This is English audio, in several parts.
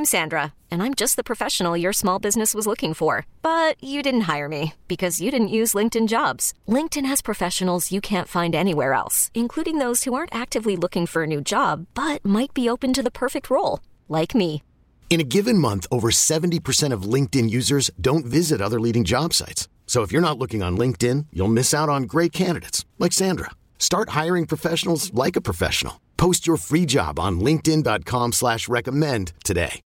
I'm Sandra, and I'm just the professional your small business was looking for. But you didn't hire me because you didn't use LinkedIn Jobs. LinkedIn has professionals you can't find anywhere else, including those who aren't actively looking for a new job, but might be open to the perfect role, like me. In a given month, over 70% of LinkedIn users don't visit other leading job sites. So if you're not looking on LinkedIn, you'll miss out on great candidates like Sandra. Start hiring professionals like a professional. Post your free job on linkedin.com/recommend today.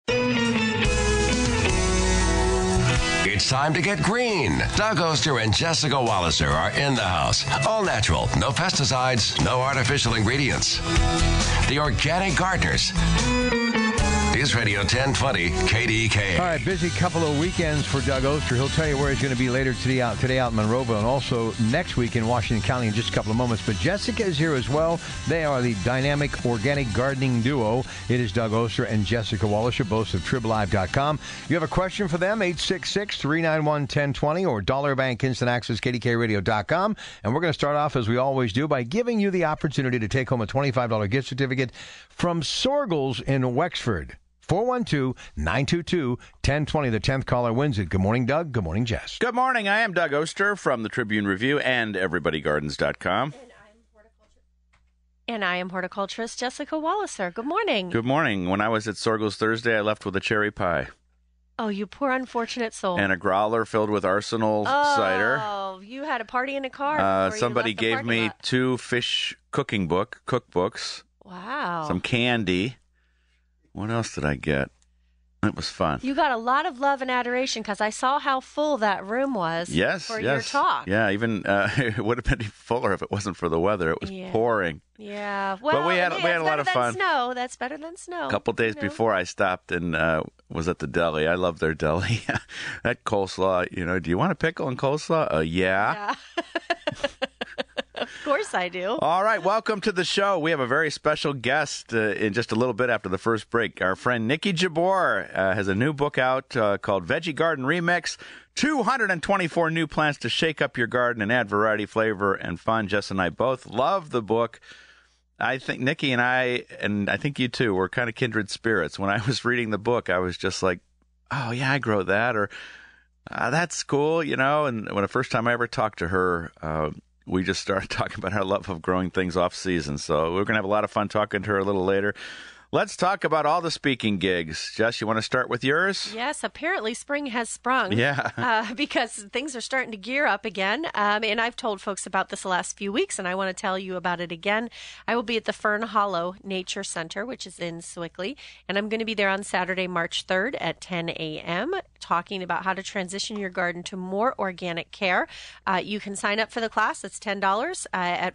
It's time to get green. Doug Oster and Jessica Walliser are in the house. All natural, no pesticides, no artificial ingredients. The Organic Gardeners. News Radio 1020 KDKA. All right, busy couple of weekends for Doug Oster. He'll tell you where he's going to be later today out in Monroeville, and also next week in Washington County in just a couple of moments. But Jessica is here as well. They are the dynamic organic gardening duo. It is Doug Oster and Jessica Walliser, both of TribLive.com. You have a question for them, 866-391-1020 or Dollar Bank Instant Access, KDKRadio.com. And we're going to start off, as we always do, by giving you the opportunity to take home a $25 gift certificate from Sorgels in Wexford. 412-922-1020. The 10th caller wins it. Good morning, Doug. Good morning, Jess. Good morning. I am Doug Oster from the Tribune Review and EverybodyGardens.com. And I am horticulturist Jessica Walliser. Good morning. Good morning. When I was at Sorgels Thursday, I left with a cherry pie. Oh, you poor unfortunate soul. And a growler filled with Arsenal cider. Oh, you had a party in a car. Somebody gave me lot. 2 fish cookbooks. Wow. Some candy. What else did I get? It was fun. You got a lot of love and adoration because I saw how full that room was for your talk. Yeah, even it would have been fuller if it wasn't for the weather. It was pouring. Yeah. Well, but we had a lot of fun. Snow. That's better than snow. A couple days before I stopped and was at the deli. I love their deli. That coleslaw, do you want a pickle and coleslaw? Yeah. Of course I do. All right, welcome to the show. We have a very special guest in just a little bit after the first break. Our friend Nikki Jabbour has a new book out called Veggie Garden Remix, 224 new plants to shake up your garden and add variety, flavor, and fun. Jess and I both love the book. I think Nikki and I think you too, were kind of kindred spirits. When I was reading the book, I was just like, oh, yeah, I grow that, or that's cool, And when the first time I ever talked to her, we just started talking about our love of growing things off season. So we're going to have a lot of fun talking to her a little later. Let's talk about all the speaking gigs. Jess, you want to start with yours? Yes, apparently spring has sprung. Yeah. Because things are starting to gear up again. And I've told folks about this the last few weeks, and I want to tell you about it again. I will be at the Fern Hollow Nature Center, which is in Sewickley, and I'm going to be there on Saturday, March 3rd at 10 a.m., talking about how to transition your garden to more organic care. You can sign up for the class. It's $10 at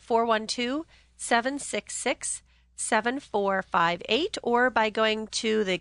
412-766-7458 or by going to the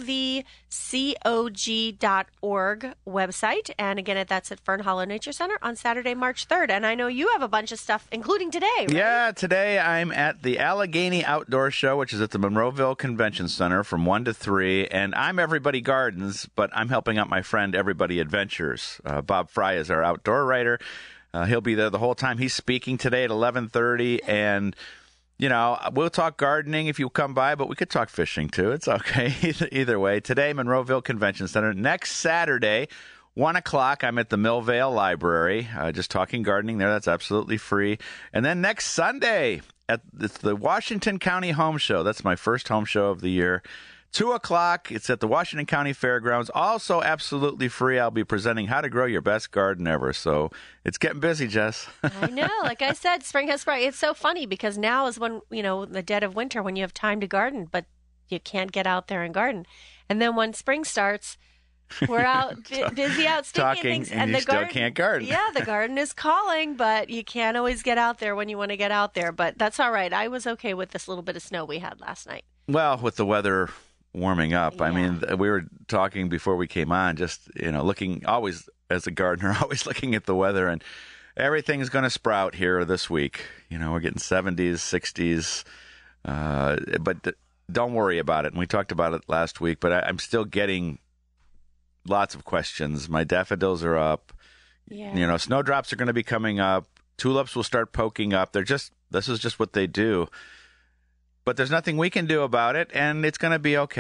qvcog.org website. And again, that's at Fern Hollow Nature Center on Saturday, March 3rd. And I know you have a bunch of stuff, including today, right? Yeah, today I'm at the Allegheny Outdoor Show, which is at the Monroeville Convention Center from 1 to 3. And I'm Everybody Gardens, but I'm helping out my friend Everybody Adventures. Bob Fry is our outdoor writer. He'll be there the whole time. He's speaking today at 11:30, and we'll talk gardening if you come by, but we could talk fishing too. It's okay. Either way. Today, Monroeville Convention Center. Next Saturday, 1 o'clock, I'm at the Millvale Library, just talking gardening there. That's absolutely free. And then next Sunday, it's the Washington County Home Show. That's my first home show of the year. 2 o'clock, it's at the Washington County Fairgrounds. Also absolutely free. I'll be presenting how to grow your best garden ever. So it's getting busy, Jess. I know. Like I said, spring has sprung. It's so funny because now is when, the dead of winter, when you have time to garden, but you can't get out there and garden. And then when spring starts, we're out busy out talking things, and you still can't garden. Yeah, the garden is calling, but you can't always get out there when you want to get out there. But that's all right. I was okay with this little bit of snow we had last night. Well, with the weather warming up. Yeah. I mean, we were talking before we came on, just, looking always as a gardener, always looking at the weather, and everything's going to sprout here this week. We're getting 70s, 60s, but don't worry about it. And we talked about it last week, but I'm still getting lots of questions. My daffodils are up. Yeah. Snowdrops are going to be coming up. Tulips will start poking up. This is just what they do. But there's nothing we can do about it, and it's going to be okay.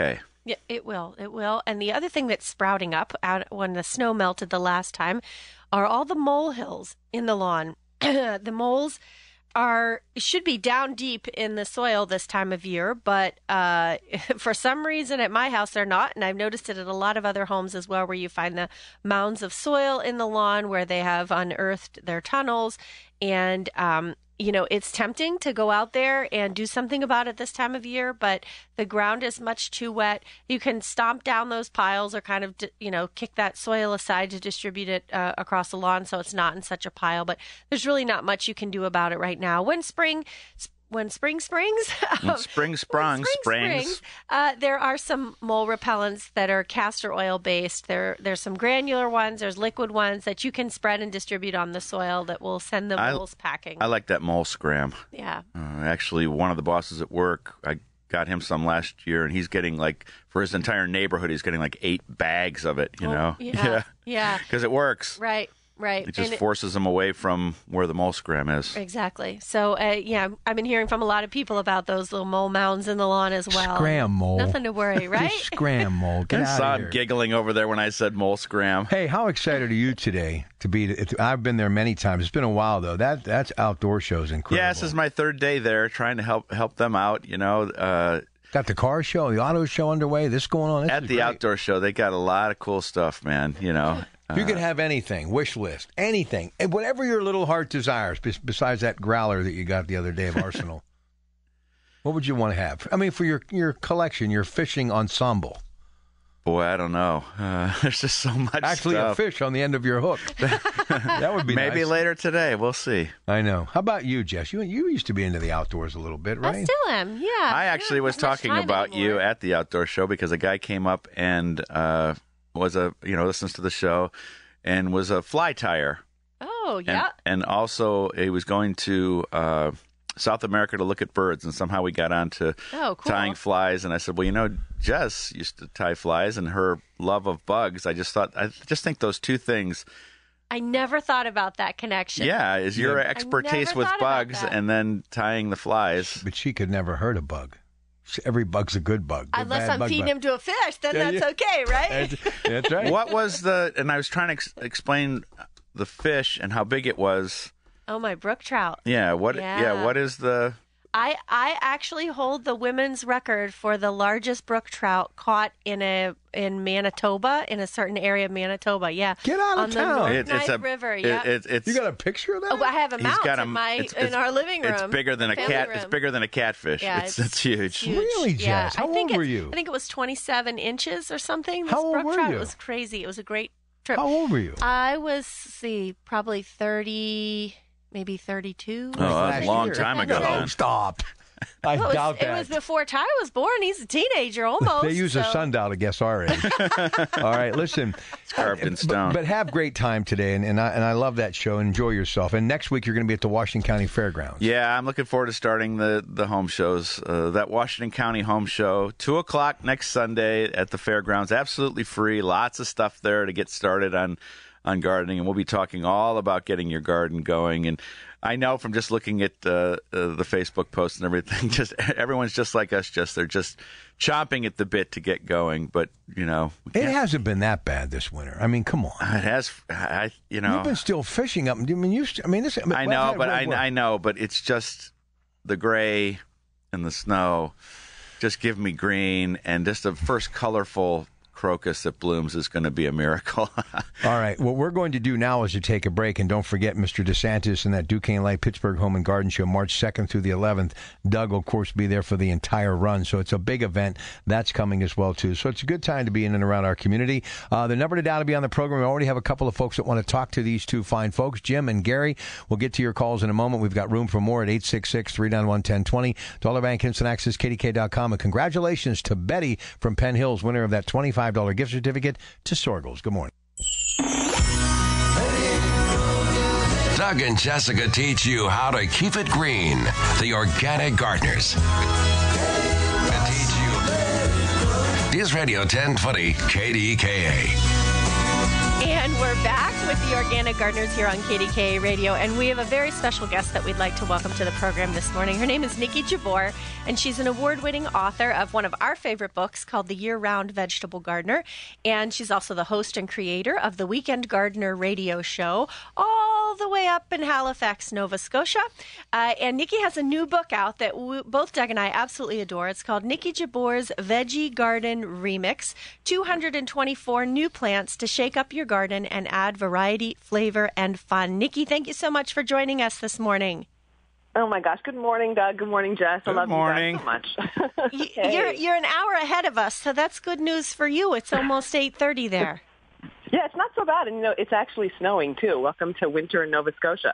Yeah, it will. It will. And the other thing that's sprouting up out when the snow melted the last time are all the molehills in the lawn. The moles should be down deep in the soil this time of year, but for some reason at my house they're not, and I've noticed it at a lot of other homes as well, where you find the mounds of soil in the lawn where they have unearthed their tunnels, and it's tempting to go out there and do something about it this time of year, but the ground is much too wet. You can stomp down those piles or kind of, kick that soil aside to distribute it across the lawn so it's not in such a pile. But there's really not much you can do about it right now. When spring springs, there are some mole repellents that are castor oil based. There's some granular ones, there's liquid ones that you can spread and distribute on the soil that will send the moles packing. I like that mole scram. Yeah. Actually, one of the bosses at work, I got him some last year, and he's getting for his entire neighborhood, he's getting 8 bags of it, Yeah. Because it works. Right. Right. It just forces them away from where the mole scram is. Exactly. So, I've been hearing from a lot of people about those little mole mounds in the lawn as well. Scram mole. Nothing to worry, right? Just scram mole. Get out saw of here. him giggling over there when I said mole scram. Hey, how excited are you today to be? I've been there many times. It's been a while, though. That's outdoor show's incredible. Yeah, this is my 3rd day there, trying to help them out, Got the car show, the auto show underway. This going on. At the outdoor show, they got a lot of cool stuff, man, You can have anything, wish list, anything, and whatever your little heart desires, besides that growler that you got the other day of Arsenal. What would you want to have? I mean, for your collection, your fishing ensemble. Boy, I don't know. There's just so much Actually, stuff. a fish on the end of your hook. That would be Maybe nice. later today. We'll see. I know. How about you, Jess? You used to be into the outdoors a little bit, right? I still am, yeah. I actually was talking about you at the outdoor show because a guy came up and listens to the show and was a fly tyer. Oh, yeah. And also he was going to South America to look at birds, and somehow we got on to tying flies. And I said, well, Jess used to tie flies, and her love of bugs. I just think those two things. I never thought about that connection. Yeah, is your expertise with bugs and then tying the flies. But she could never hurt a bug. Every bug's a good bug. Unless I'm feeding him to a fish, then that's okay, right? That's right. What was and I was trying to explain the fish and how big it was. Oh, my brook trout. Yeah. What is the... I actually hold the women's record for the largest brook trout caught in Manitoba, in a certain area of Manitoba. Yeah, get out of town. It's a river. Yeah, it's, you got a picture of that? Oh, I have a mount in our living room. It's bigger than a cat. Room. It's bigger than a catfish. Yeah, it's huge. Really, Jess? Yeah. How old were you? I think it was 27 inches or something. How old were you? It was crazy. It was a great trip. How old were you? I was probably 30. Maybe 32. Oh, that was a long time ago. No, stop. I doubt that. It was before Ty was born. He's a teenager almost. They use a sundial to guess our age. All right, listen. It's carved in stone. But have great time today, and I love that show. Enjoy yourself. And next week you're going to be at the Washington County Fairgrounds. Yeah, I'm looking forward to starting the home shows. That Washington County home show, 2:00 next Sunday at the Fairgrounds. Absolutely free. Lots of stuff there to get started on gardening, and we'll be talking all about getting your garden going. And I know from just looking at the Facebook posts and everything, just everyone's just like us. They're just chomping at the bit to get going. But it hasn't been that bad this winter. I mean, come on. It has. You've been still fishing up. I know, but it's just the gray and the snow. Just give me green, and just the first colorful crocus that blooms is going to be a miracle. All right. What we're going to do now is to take a break, and don't forget Mr. DeSantis and that Duquesne Light Pittsburgh Home and Garden Show, March 2nd through the 11th. Doug will, of course, be there for the entire run, so it's a big event. That's coming as well, too. So it's a good time to be in and around our community. The number to dial to be on the program, we already have a couple of folks that want to talk to these two fine folks, Jim and Gary. We'll get to your calls in a moment. We've got room for more at 866-391-1020. Dollar Bank Instant Access, KDK.com. And congratulations to Betty from Penn Hills, winner of that $25 gift certificate to Sorgles. Good morning. Doug and Jessica teach you how to keep it green. The Organic Gardeners. And teach you. News Radio 1020 KDKA. And we're back with the Organic Gardeners here on KDKA Radio, and we have a very special guest that we'd like to welcome to the program this morning. Her name is Nikki Jabbour, and she's an award-winning author of one of our favorite books called The Year-Round Vegetable Gardener, and she's also the host and creator of the Weekend Gardener radio show, all the way up in Halifax, Nova Scotia. And Nikki has a new book out that both Doug and I absolutely adore. It's called Nikki Jabbour's Veggie Garden Remix, 224 new plants to shake up your garden and add variety, flavor, and fun. Nikki, thank you so much for joining us this morning. Oh my gosh! Good morning, Doug. Good morning, Jess. I love you guys so much. Hey. You're an hour ahead of us, so that's good news for you. It's almost 8:30 there. Yeah, it's not so bad, and it's actually snowing too. Welcome to winter in Nova Scotia.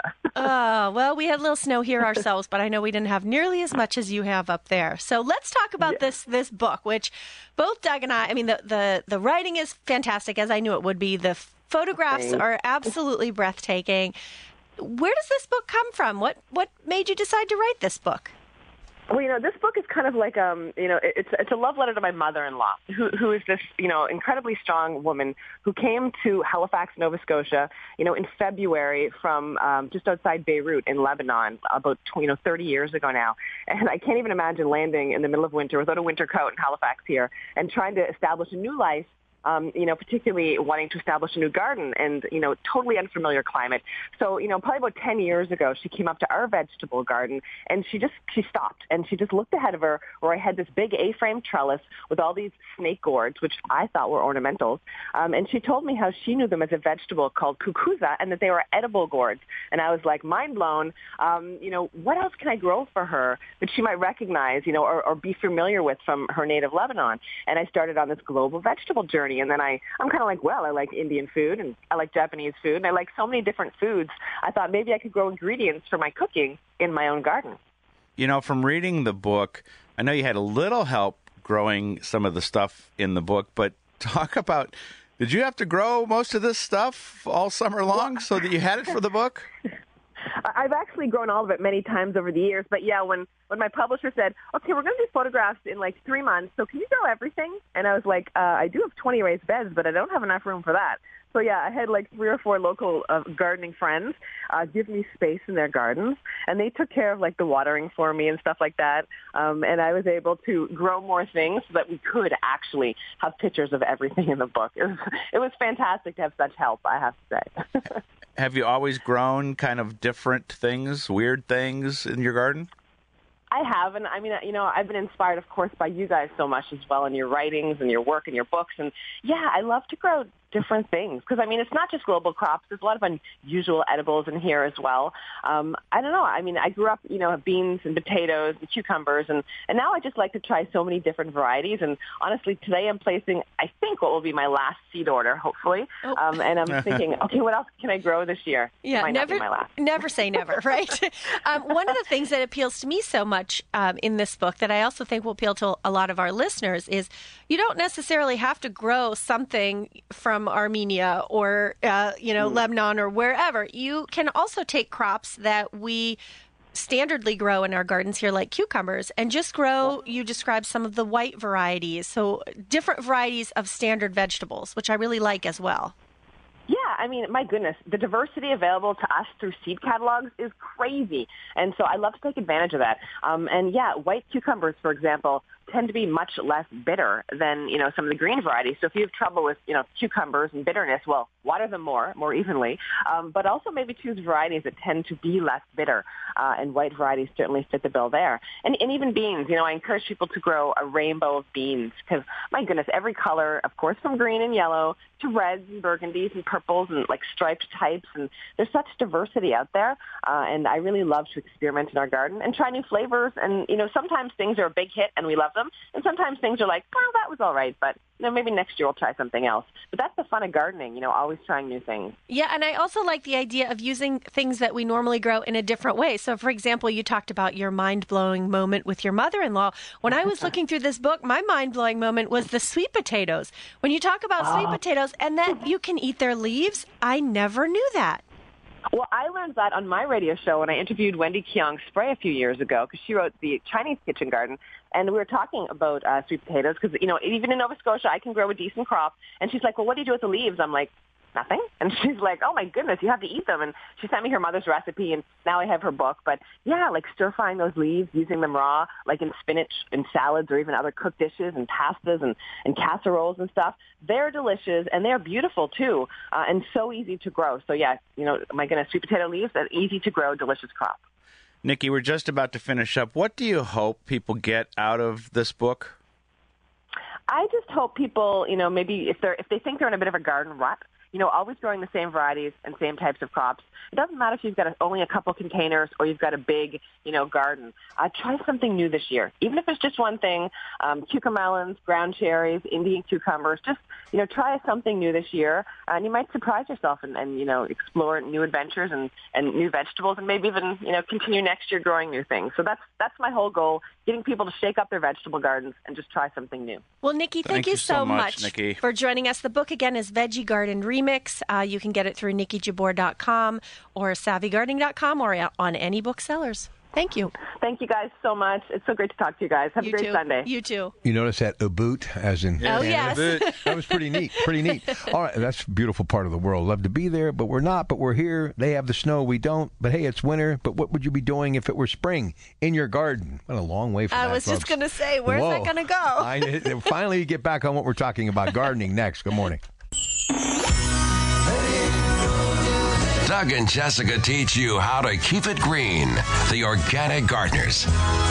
Well, we had a little snow here ourselves, but I know we didn't have nearly as much as you have up there. So let's talk about this book, which both Doug and I mean, the writing is fantastic, as I knew it would be. The photographs are absolutely breathtaking. Where does this book come from? What made you decide to write this book? Well, this book is kind of like, it's a love letter to my mother-in-law, who is this, incredibly strong woman who came to Halifax, Nova Scotia, in February from just outside Beirut in Lebanon about 30 years ago now. And I can't even imagine landing in the middle of winter without a winter coat in Halifax here and trying to establish a new life. Particularly wanting to establish a new garden and, totally unfamiliar climate. So, probably about 10 years ago, she came up to our vegetable garden and she stopped and she just looked ahead of her where I had this big A-frame trellis with all these snake gourds, which I thought were ornamentals. And she told me how she knew them as a vegetable called kukuza and that they were edible gourds. And I was like, mind blown. What else can I grow for her that she might recognize, or be familiar with from her native Lebanon? And I started on this global vegetable journey. And then I'm kind of like, I like Indian food and I like Japanese food and I like so many different foods. I thought maybe I could grow ingredients for my cooking in my own garden. From reading the book, I know you had a little help growing some of the stuff in the book, but talk about, did you have to grow most of this stuff all summer long so that you had it for the book? I've actually grown all of it many times over the years, but yeah, when my publisher said, okay, we're going to do photographs in like 3 months, so can you grow everything? And I was like, I do have 20 raised beds, but I don't have enough room for that. So yeah, I had like 3 or 4 local gardening friends give me space in their gardens, and they took care of like the watering for me and stuff like that. And I was able to grow more things so that we could actually have pictures of everything in the book. It was fantastic to have such help, I have to say. Have you always grown kind of different things, weird things in your garden? I have, and I mean, I've been inspired, of course, by you guys so much as well in your writings and your work and your books. And yeah, I love to grow different things because, it's not just global crops. There's a lot of unusual edibles in here as well. I don't know. I grew up, beans and potatoes and cucumbers, and now I just like to try so many different varieties. And honestly, today I'm placing, I think, what will be my last seed order, hopefully. And I'm thinking, okay, what else can I grow this year? Yeah, it might not be my last. Never say never, right? One of the things that appeals to me so much in this book that I also think will appeal to a lot of our listeners is you don't necessarily have to grow something from Armenia or, Lebanon or wherever. You can also take crops that we standardly grow in our gardens here, like cucumbers, and just grow, you described some of the white varieties. So different varieties of standard vegetables, which I really like as well. Yeah, my goodness, the diversity available to us through seed catalogs is crazy. And so I love to take advantage of that. And yeah, white cucumbers, for example, tend to be much less bitter than, some of the green varieties. So if you have trouble with, cucumbers and bitterness, well, water them more evenly. But also maybe choose varieties that tend to be less bitter. And white varieties certainly fit the bill there. And even beans, I encourage people to grow a rainbow of beans because, my goodness, every color, of course, from green and yellow to reds and burgundies and purples and like striped types. And there's such diversity out there. And I really love to experiment in our garden and try new flavors. And, sometimes things are a big hit and we love them. And sometimes things are like, well, that was all right, but maybe next year we'll try something else. But that's the fun of gardening, always trying new things. Yeah, and I also like the idea of using things that we normally grow in a different way. So, for example, you talked about your mind-blowing moment with your mother-in-law. When I was looking through this book, my mind-blowing moment was the sweet potatoes. When you talk about sweet potatoes and that you can eat their leaves, I never knew that. Well, I learned that on my radio show when I interviewed Wendy Keong Spray a few years ago because she wrote the Chinese Kitchen Garden. And we were talking about sweet potatoes because, even in Nova Scotia, I can grow a decent crop. And she's like, well, what do you do with the leaves? I'm like, nothing. And she's like, oh, my goodness, you have to eat them. And she sent me her mother's recipe, and now I have her book. But, yeah, like stir-frying those leaves, using them raw, like in spinach and salads or even other cooked dishes and pastas and casseroles and stuff. They're delicious, and they're beautiful, too, and so easy to grow. So, yeah, my goodness, sweet potato leaves, an easy-to-grow, delicious crop. Nikki, we're just about to finish up. What do you hope people get out of this book? I just hope people, maybe if they think they're in a bit of a garden rut, always growing the same varieties and same types of crops. It doesn't matter if you've got only a couple containers or you've got a big, garden. Try something new this year. Even if it's just one thing, cucumber melons, ground cherries, Indian cucumbers, just, try something new this year. And you might surprise yourself and explore new adventures and new vegetables and maybe even, continue next year growing new things. So that's my whole goal, getting people to shake up their vegetable gardens and just try something new. Well, Nikki, thank you so much Nikki, for joining us. The book, again, is Veggie Garden Remix. You can get it through NikkiJabor.com or SavvyGardening.com or on any booksellers. Thank you. Thank you guys so much. It's so great to talk to you guys. Have a great Sunday. You too. You notice that boot, as in... Oh, yes. That was pretty neat. All right, that's a beautiful part of the world. Love to be there, but we're not, but we're here. They have the snow, we don't. But hey, it's winter. But what would you be doing if it were spring in your garden? What a long way from that, I was just going to say, where's that going to go? Finally, you get back on what we're talking about, gardening next. Good morning. Doug and Jessica teach you how to keep it green. The Organic Gardeners.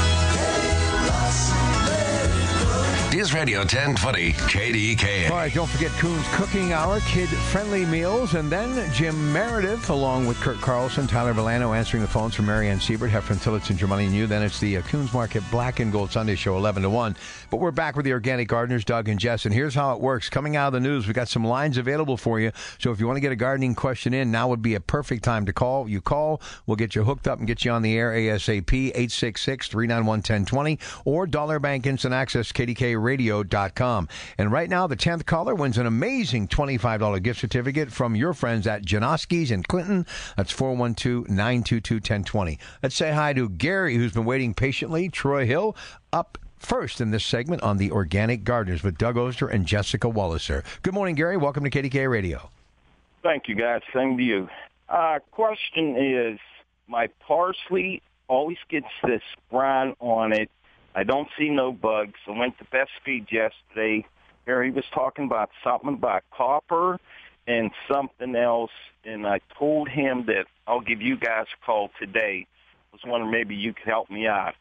News Radio 1020 KDKA. All right, don't forget Coons Cooking Hour, kid-friendly meals, and then Jim Meredith, along with Kurt Carlson, Tyler Villano, answering the phones from Marianne Siebert, Heffron Tillotson, Germani and you. Then it's the Coons Market Black and Gold Sunday Show, 11 to 1. But we're back with the Organic Gardeners, Doug and Jess, and here's how it works. Coming out of the news, we've got some lines available for you. So if you want to get a gardening question in, now would be a perfect time to call. You call, we'll get you hooked up and get you on the air ASAP, 866-391-1020, or Dollar Bank Instant Access, KDKRadio.com. And right now, the 10th caller wins an amazing $25 gift certificate from your friends at Janoski's in Clinton. That's 412-922-1020. Let's say hi to Gary, who's been waiting patiently. Troy Hill, up first in this segment on the Organic Gardeners with Doug Oster and Jessica Walliser. Good morning, Gary. Welcome to KDK Radio. Thank you, guys. Same to you. Question is, my parsley always gets this brown on it. I don't see no bugs. I went to Best Feed yesterday. Harry was talking about something about copper and something else, and I told him that I'll give you guys a call today. I was wondering maybe you could help me out.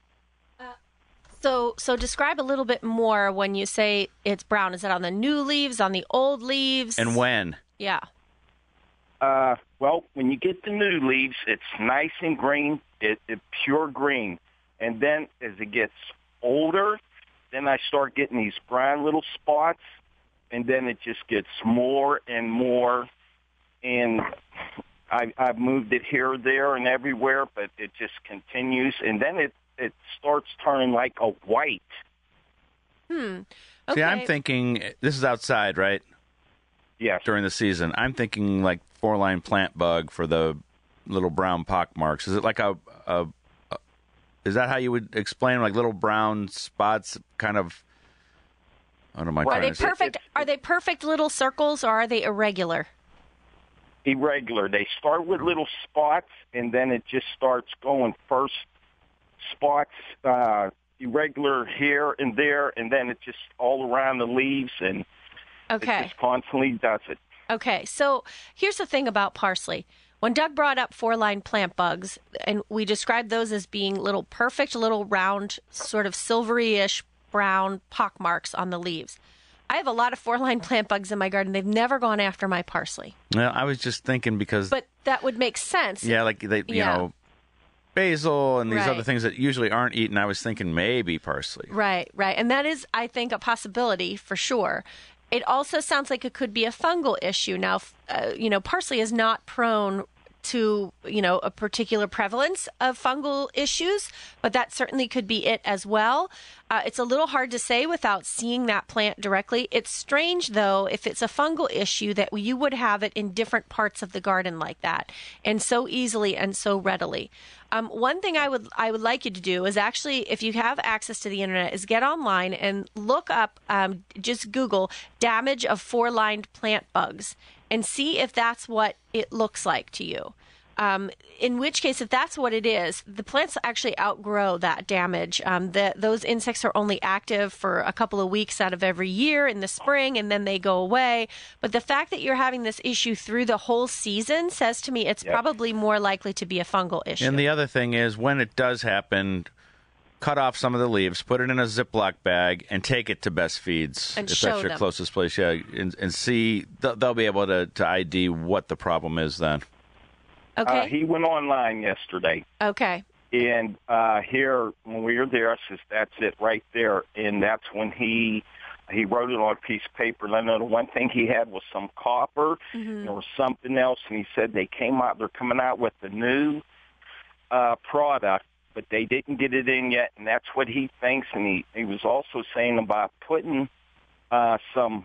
So describe a little bit more when you say it's brown. Is it on the new leaves, on the old leaves? And when? Yeah. Well, when you get the new leaves, it's nice and green, it's pure green. And then as it gets older, then I start getting these brown little spots, and then it just gets more and more. And I've moved it here, there, and everywhere, but it just continues. And then it starts turning like a white. Okay. See, I'm thinking, this is outside, right? Yes. During the season. I'm thinking like 4-line plant bug for the little brown pock marks. Is it like is that how you would explain, like little brown spots, kind of? What am I trying to say? Are they perfect little circles, or are they irregular? Irregular. They start with little spots, and then it just starts going first spots, irregular here and there, and then it just all around the leaves, and it just constantly does it. Okay, so here's the thing about parsley. When Doug brought up 4-line plant bugs, and we described those as being perfect little round, sort of silvery-ish brown pock marks on the leaves. I have a lot of 4-line plant bugs in my garden. They've never gone after my parsley. Well, I was just thinking because... But that would make sense. Yeah, like you know, basil and these other things that usually aren't eaten. I was thinking maybe parsley. Right. And that is, I think, a possibility for sure. It also sounds like it could be a fungal issue. Now, parsley is not prone to, a particular prevalence of fungal issues, but that certainly could be it as well. It's a little hard to say without seeing that plant directly. It's strange, though, if it's a fungal issue that you would have it in different parts of the garden like that, and so easily and so readily. One thing I would like you to do is actually, if you have access to the internet, is get online and look up, just Google damage of four-lined plant bugs and see if that's what it looks like to you. In which case, if that's what it is, the plants actually outgrow that damage. Those insects are only active for a couple of weeks out of every year in the spring, and then they go away. But the fact that you're having this issue through the whole season says to me it's probably more likely to be a fungal issue. And the other thing is, when it does happen, cut off some of the leaves, put it in a Ziploc bag, and take it to Best Feeds. And if show that's your them. closest place, and see. They'll be able to ID what the problem is then. Okay. He went online yesterday. Okay. And here, when we were there, I says, that's it right there. And that's when he wrote it on a piece of paper. And I know the one thing he had was some copper. There was something else. And he said they're coming out with the new product, but they didn't get it in yet. And that's what he thinks. And he was also saying about putting some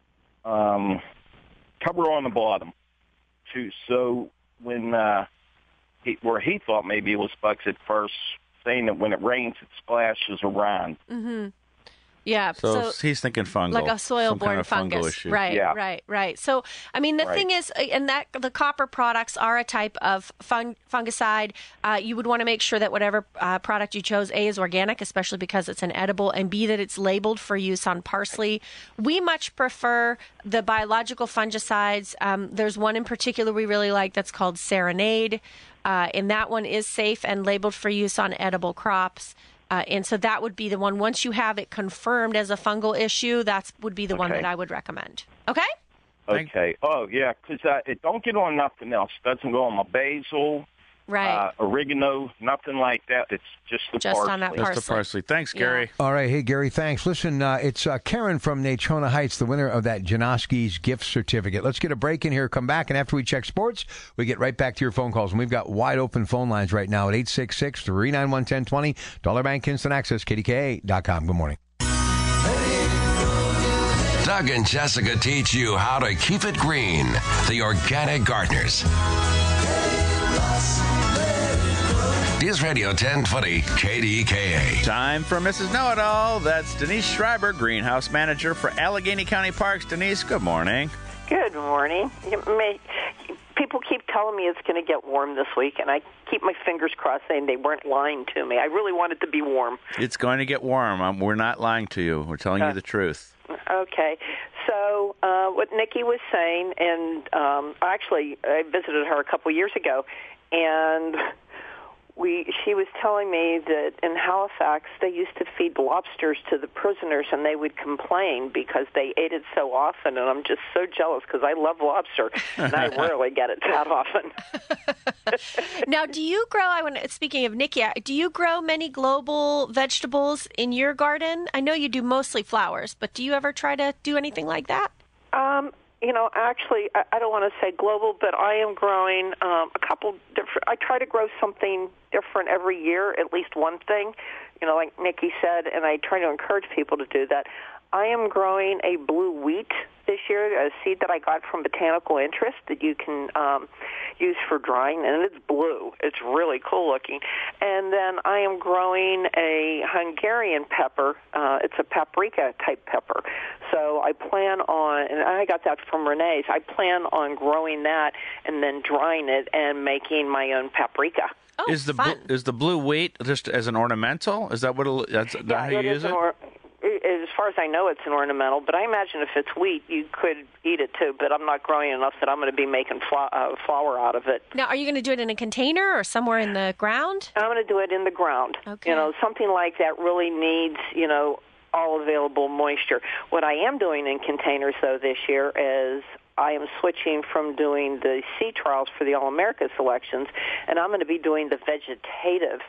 cover on the bottom, too. So when where he thought maybe it was bugs at first, saying that when it rains, it splashes around. Mm-hmm. Yeah. So he's thinking fungal. Like a soil-borne some kind of fungus. fungal issue. Right, right. So, I mean, the thing is, and that the copper products are a type of fungicide. You would want to make sure that whatever product you chose, A, is organic, especially because it's an edible, and B, that it's labeled for use on parsley. We much prefer the biological fungicides. There's one in particular we really like that's called Serenade, and that one is safe and labeled for use on edible crops. And so that would be the one. Once you have it confirmed as a fungal issue, that would be the one that I would recommend. Okay? Okay. Oh, yeah, because it don't get on nothing else. It doesn't go on my basil, oregano, nothing like that. It's just the parsley. On that parsley. Just the parsley. Thanks, Gary. All right. Hey, Gary, thanks. Listen, it's Karen from Natchona Heights, the winner of that Janoski's gift certificate. Let's get a break in here, come back, and after we check sports, we get right back to your phone calls. And we've got wide open phone lines right now at 866-391-1020. Dollar Bank Instant Access, KDKA.com. Good morning. Doug and Jessica teach you how to keep it green. The Organic Gardeners. News Radio 1020 KDKA. Time for Mrs. Know-It-All. That's Denise Schreiber, Greenhouse Manager for Allegheny County Parks. Denise, good morning. Good morning. People keep telling me it's going to get warm this week, and I keep my fingers crossed saying they weren't lying to me. I really want it to be warm. It's going to get warm. We're not lying to you. We're telling you the truth. Okay. So what Nikki was saying, and actually I visited her a couple years ago, and she was telling me that in Halifax they used to feed lobsters to the prisoners, and they would complain because they ate it so often. And I'm just so jealous because I love lobster, and I rarely get it that often. Now, do you grow? Speaking of Nikki, do you grow many global vegetables in your garden? I know you do mostly flowers, but do you ever try to do anything like that? Actually, I don't want to say global, but I am growing a couple different. I try to grow something different every year, at least one thing, like Nikki said, and I try to encourage people to do that. I am growing a blue wheat this year, a seed that I got from Botanical Interest that you can use for drying, and it's blue. It's really cool looking. And then I am growing a Hungarian pepper. It's a paprika-type pepper. So I plan on, and I got that from Renee's, I plan on growing that and then drying it and making my own paprika. Oh, is the blue wheat just as an ornamental? Is that what how you use it? As far as I know, it's an ornamental, but I imagine if it's wheat, you could eat it too, but I'm not growing enough that I'm going to be making flour out of it. Now, are you going to do it in a container or somewhere in the ground? I'm going to do it in the ground. Okay. Something like that really needs, all available moisture. What I am doing in containers, though, this year is I am switching from doing the sea trials for the All-America selections, and I'm going to be doing the vegetative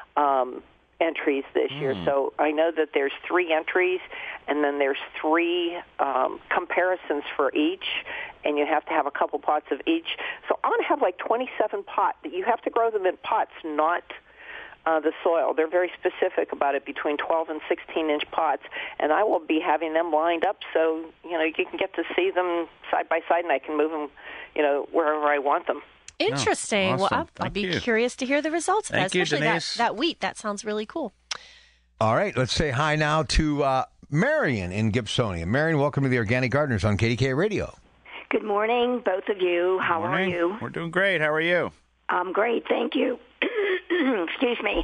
entries this year. So I know that there's 3 entries, and then there's 3 comparisons for each, and you have to have a couple pots of each. So I'm going to have like 27 pots. You have to grow them in pots, not the soil. They're very specific about it, between 12 and 16-inch pots, and I will be having them lined up so, you can get to see them side by side, and I can move them, wherever I want them. Interesting. Oh, awesome. Well, I'll be curious to hear the results of that, Thank you, especially Denise. that wheat. That sounds really cool. All right, let's say hi now to Marion in Gibsonia. Marion, welcome to the Organic Gardeners on KDK Radio. Good morning, both of you. How are Morning. you? We're doing great. How are you? I'm great, thank you. Excuse me.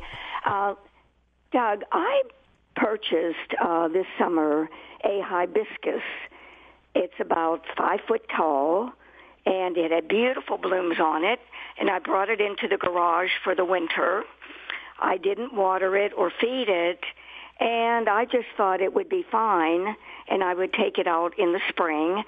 Doug, I purchased this summer a hibiscus. It's about 5 foot tall, and it had beautiful blooms on it, and I brought it into the garage for the winter. I didn't water it or feed it, and I just thought it would be fine, and I would take it out in the spring.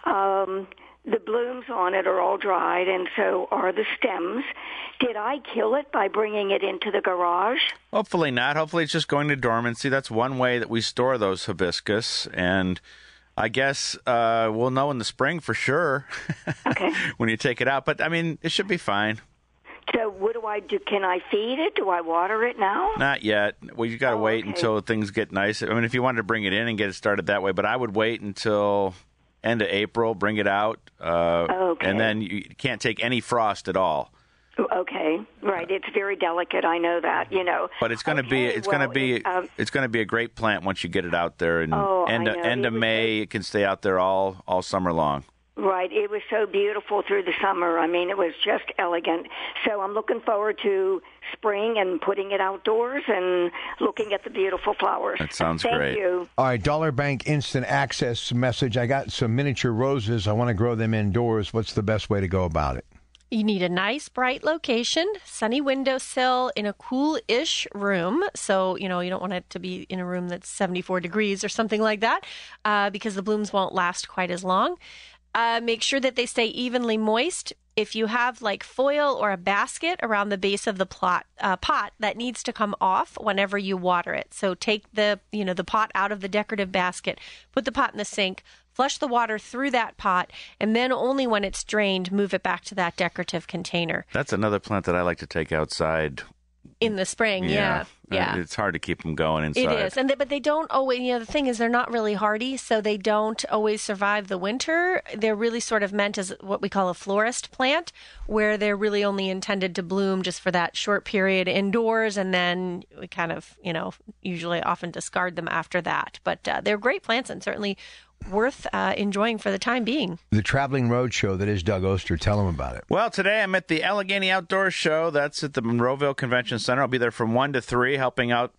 The blooms on it are all dried, and so are the stems. Did I kill it by bringing it into the garage? Hopefully not. Hopefully it's just going to dormancy. That's one way that we store those hibiscus, and I guess we'll know in the spring for sure. Okay. When you take it out. But, it should be fine. So what do I do? Can I feed it? Do I water it now? Not yet. Well, you got to wait until things get nice. If you wanted to bring it in and get it started that way, but I would wait until end of April, bring it out, and then you can't take any frost at all. Okay, right. It's very delicate. I know that. But it's going to be it's going to be a great plant once you get it out there. And end of May, it can stay out there all summer long. Right. It was so beautiful through the summer. It was just elegant. So I'm looking forward to spring and putting it outdoors and looking at the beautiful flowers. That sounds great. Thank you. All right, Dollar Bank Instant Access message. I got some miniature roses. I want to grow them indoors. What's the best way to go about it? You need a nice, bright location, sunny windowsill in a cool-ish room. So, you don't want it to be in a room that's 74 degrees or something like that because the blooms won't last quite as long. Make sure that they stay evenly moist. If you have foil or a basket around the base of the pot, that needs to come off whenever you water it. So take the pot out of the decorative basket, put the pot in the sink, flush the water through that pot, and then only when it's drained, move it back to that decorative container. That's another plant that I like to take outside. In the spring, yeah. It's hard to keep them going inside. It is, but they don't always, the thing is they're not really hardy, so they don't always survive the winter. They're really sort of meant as what we call a florist plant, where they're really only intended to bloom just for that short period indoors, and then we kind of, usually often discard them after that. But they're great plants and certainly worth enjoying for the time being. The traveling road show that is Doug Oster. Tell them about it. Well, today I'm at the Allegheny Outdoor Show. That's at the Monroeville Convention Center. I'll be there from 1 to 3 helping out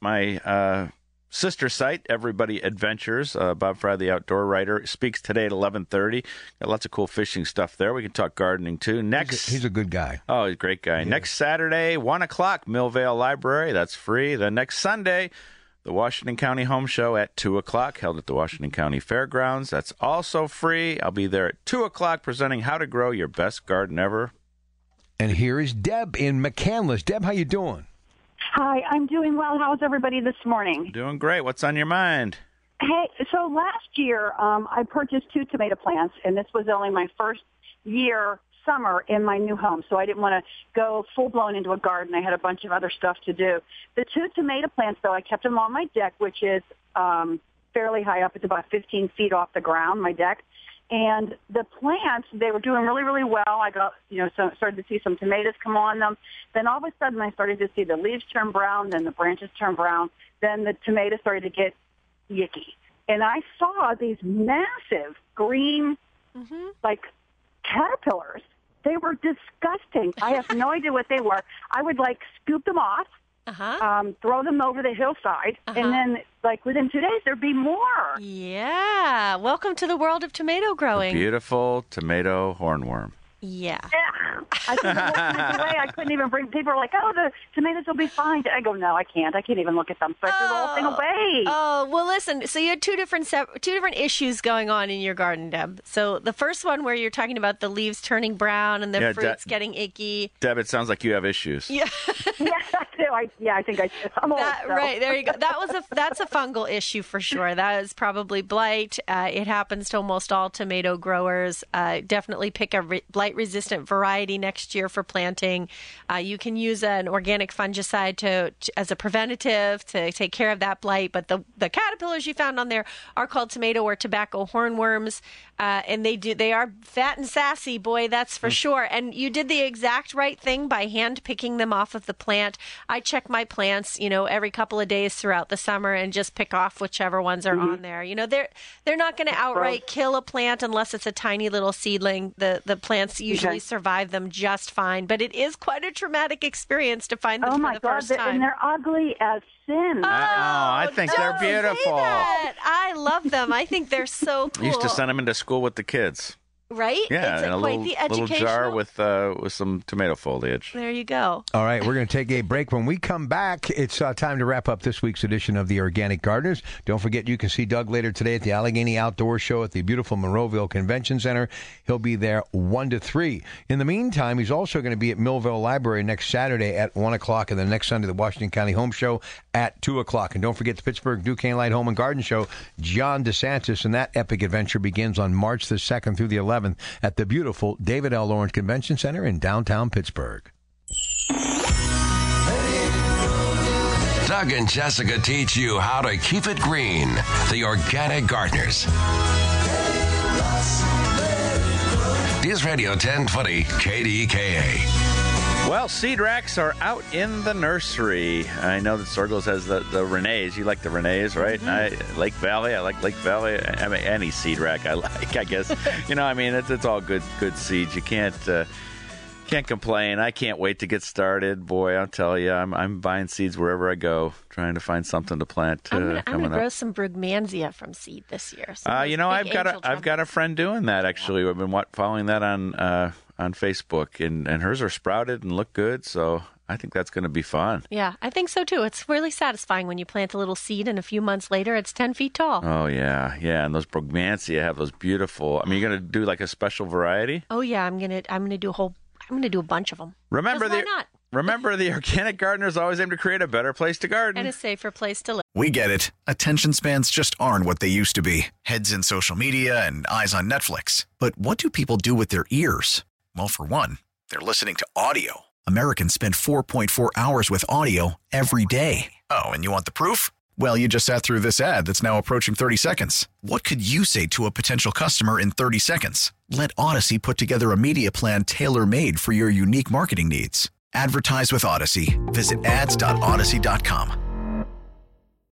my sister site, Everybody Adventures. Bob Fry, the outdoor writer, speaks today at 11:30. Got lots of cool fishing stuff there. We can talk gardening, too. He's a good guy. Oh, he's a great guy. Yeah. Next Saturday, 1 o'clock, Millvale Library. That's free. Then next Sunday, the Washington County Home Show at 2 o'clock, held at the Washington County Fairgrounds. That's also free. I'll be there at 2 o'clock presenting How to Grow Your Best Garden Ever. And here is Deb in McCandless. Deb, how you doing? Hi, I'm doing well. How's everybody this morning? Doing great. What's on your mind? Hey, so last year I purchased 2 tomato plants, and this was only my first year summer in my new home, so I didn't want to go full-blown into a garden. I had a bunch of other stuff to do. The 2 tomato plants, though, I kept them on my deck, which is fairly high up. It's about 15 feet off the ground, my deck. And the plants, they were doing really, really well. I got, started to see some tomatoes come on them. Then all of a sudden I started to see the leaves turn brown, then the branches turn brown. Then the tomatoes started to get yicky. And I saw these massive green, caterpillars. They were disgusting. I have no idea what they were. I would scoop them off, throw them over the hillside, and then within 2 days there'd be more. Yeah. Welcome to the world of tomato growing. The beautiful tomato hornworm. Yeah. I couldn't even bring. People are like, "Oh, the tomatoes will be fine." I go, "No, I can't. I can't even look at them." So I threw the whole thing away. Oh, well, listen. So you had two different issues going on in your garden, Deb. So the first one where you're talking about the leaves turning brown and the fruits getting icky. Deb, it sounds like you have issues. Yeah. Yes, I do. I think I'm old. Right, there you go. That's a fungal issue for sure. That is probably blight. It happens to almost all tomato growers. Definitely pick a blight-resistant variety variety next year for planting. You can use an organic fungicide as a preventative to take care of that blight. But the caterpillars you found on there are called tomato or tobacco hornworms, and they are fat and sassy, boy, that's for sure. And you did the exact right thing by hand picking them off of the plant. I check my plants, every couple of days throughout the summer and just pick off whichever ones are on there. They're not going to outright kill a plant unless it's a tiny little seedling. The plants usually survive them just fine, but it is quite a traumatic experience to find them for the first time. And they're ugly as sin. I think they're beautiful. I love them. I think they're so cool. I used to send them into school with the kids. Right? Yeah, it's in a little jar with some tomato foliage. There you go. All right, we're going to take a break. When we come back, it's time to wrap up this week's edition of the Organic Gardeners. Don't forget, you can see Doug later today at the Allegheny Outdoor Show at the beautiful Monroeville Convention Center. He'll be there 1 to 3. In the meantime, he's also going to be at Millville Library next Saturday at 1 o'clock, and then next Sunday, the Washington County Home Show at 2 o'clock. And don't forget the Pittsburgh Duquesne Light Home and Garden Show. John DeSantis and that epic adventure begins on March the 2nd through the 11th at the beautiful David L. Lawrence Convention Center in downtown Pittsburgh. Doug and Jessica teach you how to keep it green. The Organic Gardeners. News Radio 1020 KDKA. Well, seed racks are out in the nursery. I know that Sorgles has the Renees. You like the Renees, right? Lake Valley. I like Lake Valley. I mean, any seed rack I like, I guess. It's all good seeds. You can't complain. I can't wait to get started. Boy, I'll tell you, I'm buying seeds wherever I go, trying to find something to plant. I'm gonna grow some Brugmansia from seed this year. I've got a friend doing that actually. I've been following that on Facebook, and hers are sprouted and look good, so I think that's going to be fun. Yeah, I think so too. It's really satisfying when you plant a little seed and a few months later it's 10 feet tall. Oh, yeah, and those Brugmansia have those beautiful, you're going to do like a special variety? Oh, yeah, I'm going to do a bunch of them. Remember the Organic Gardeners always aim to create a better place to garden. And a safer place to live. We get it. Attention spans just aren't what they used to be. Heads in social media and eyes on Netflix. But what do people do with their ears? Well, for one, they're listening to audio. Americans spend 4.4 hours with audio every day. Oh, and you want the proof? Well, you just sat through this ad that's now approaching 30 seconds. What could you say to a potential customer in 30 seconds? Let Odyssey put together a media plan tailor-made for your unique marketing needs. Advertise with Odyssey. Visit ads.odyssey.com.